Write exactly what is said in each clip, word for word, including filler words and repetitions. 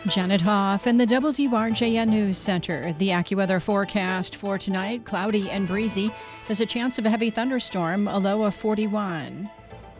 Janet Hoff in the W R J N News Center. The AccuWeather forecast for tonight, cloudy and breezy. There's a chance of a heavy thunderstorm, a low of forty-one.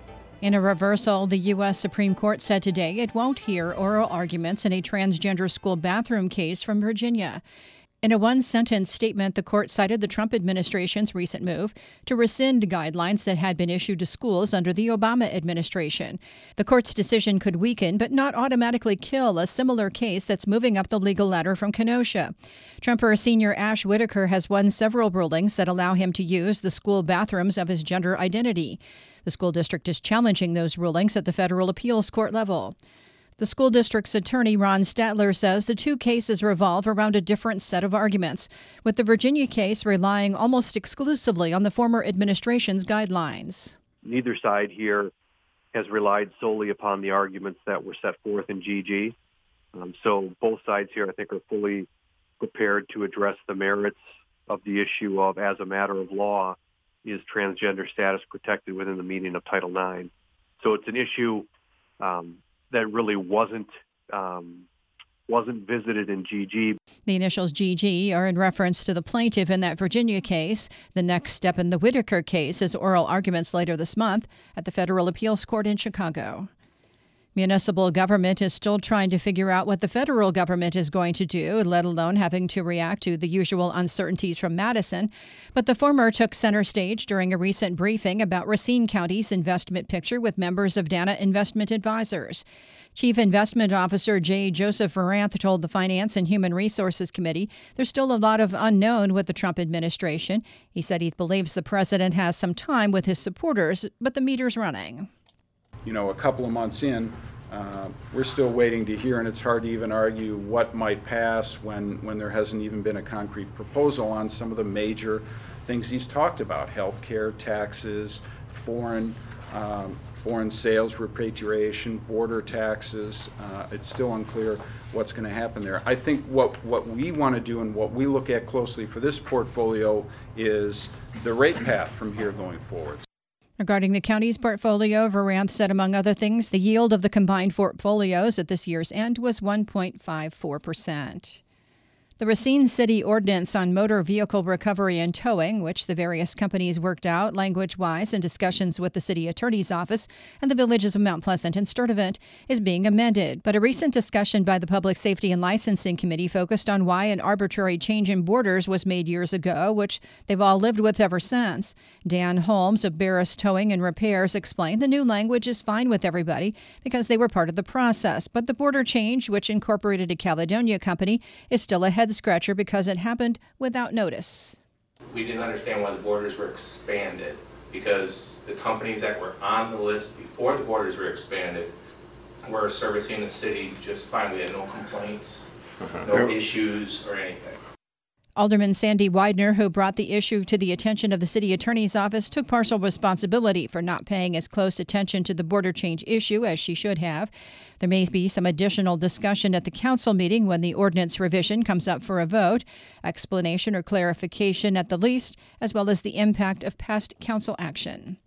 In a reversal, the U S Supreme Court said today it won't hear oral arguments in a transgender school bathroom case from Virginia. In a one-sentence statement, the court cited the Trump administration's recent move to rescind guidelines that had been issued to schools under the Obama administration. The court's decision could weaken but not automatically kill a similar case that's moving up the legal ladder from Kenosha. Trumper senior Ash Whitaker has won several rulings that allow him to use the school bathrooms of his gender identity. The school district is challenging those rulings at the federal appeals court level. The school district's attorney, Ron Statler, says the two cases revolve around a different set of arguments, with the Virginia case relying almost exclusively on the former administration's guidelines. Neither side here has relied solely upon the arguments that were set forth in G G. Um, so both sides here, I think, are fully prepared to address the merits of the issue of, as a matter of law, is transgender status protected within the meaning of Title nine. So it's an issue um, that really wasn't um, wasn't visited in G G. The initials G G are in reference to the plaintiff in that Virginia case. The next step in the Whitaker case is oral arguments later this month at the Federal Appeals Court in Chicago. Municipal government is still trying to figure out what the federal government is going to do, let alone having to react to the usual uncertainties from Madison. But the former took center stage during a recent briefing about Racine County's investment picture with members of Dana Investment Advisors. Chief Investment Officer J. Joseph Varanth told the Finance and Human Resources Committee there's still a lot of unknown with the Trump administration. He said he believes the president has some time with his supporters, but the meter's running. You know, a couple of months in, uh, we're still waiting to hear, and it's hard to even argue what might pass when, when there hasn't even been a concrete proposal on some of the major things he's talked about: health care, taxes, foreign um, foreign sales repatriation, border taxes. Uh, it's still unclear what's going to happen there. I think what, what we want to do and what we look at closely for this portfolio is the rate path from here going forward. Regarding the county's portfolio, Varanth said, among other things, the yield of the combined portfolios at this year's end was one point five four percent. The Racine City Ordinance on Motor Vehicle Recovery and Towing, which the various companies worked out language-wise in discussions with the city attorney's office and the villages of Mount Pleasant and Sturtevant, is being amended. But a recent discussion by the Public Safety and Licensing Committee focused on why an arbitrary change in borders was made years ago, which they've all lived with ever since. Dan Holmes of Barris Towing and Repairs explained the new language is fine with everybody because they were part of the process. But the border change, which incorporated a Caledonia company, is still a head scratcher because it happened without notice. We didn't understand why the borders were expanded, because the companies that were on the list before the borders were expanded were servicing the city just fine. We had no complaints, no issues or anything. Alderman Sandy Widener, who brought the issue to the attention of the city attorney's office, took partial responsibility for not paying as close attention to the border change issue as she should have. There may be some additional discussion at the council meeting when the ordinance revision comes up for a vote, explanation or clarification at the least, as well as the impact of past council action.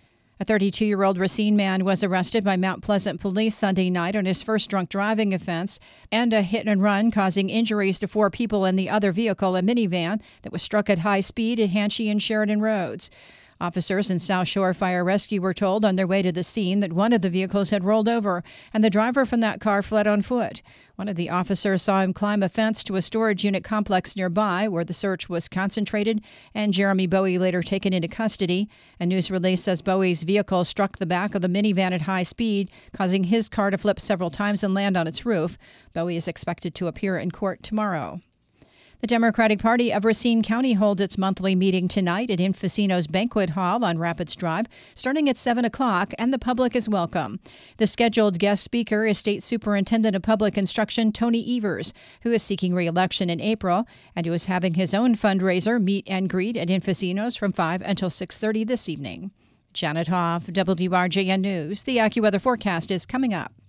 A thirty-two-year-old Racine man was arrested by Mount Pleasant police Sunday night on his first drunk driving offense and a hit and run causing injuries to four people in the other vehicle, a minivan that was struck at high speed at Hanchey and Sheridan Roads. Officers in South Shore Fire Rescue were told on their way to the scene that one of the vehicles had rolled over and the driver from that car fled on foot. One of the officers saw him climb a fence to a storage unit complex nearby where the search was concentrated, and Jeremy Bowie later taken into custody. A news release says Bowie's vehicle struck the back of the minivan at high speed, causing his car to flip several times and land on its roof. Bowie is expected to appear in court tomorrow. The Democratic Party of Racine County holds its monthly meeting tonight at Infocino's Banquet Hall on Rapids Drive, starting at seven o'clock, and the public is welcome. The scheduled guest speaker is State Superintendent of Public Instruction Tony Evers, who is seeking re-election in April, and who is having his own fundraiser, Meet and Greet, at Infocino's from five until six thirty this evening. Janet Hoff, W R J N News. The AccuWeather forecast is coming up.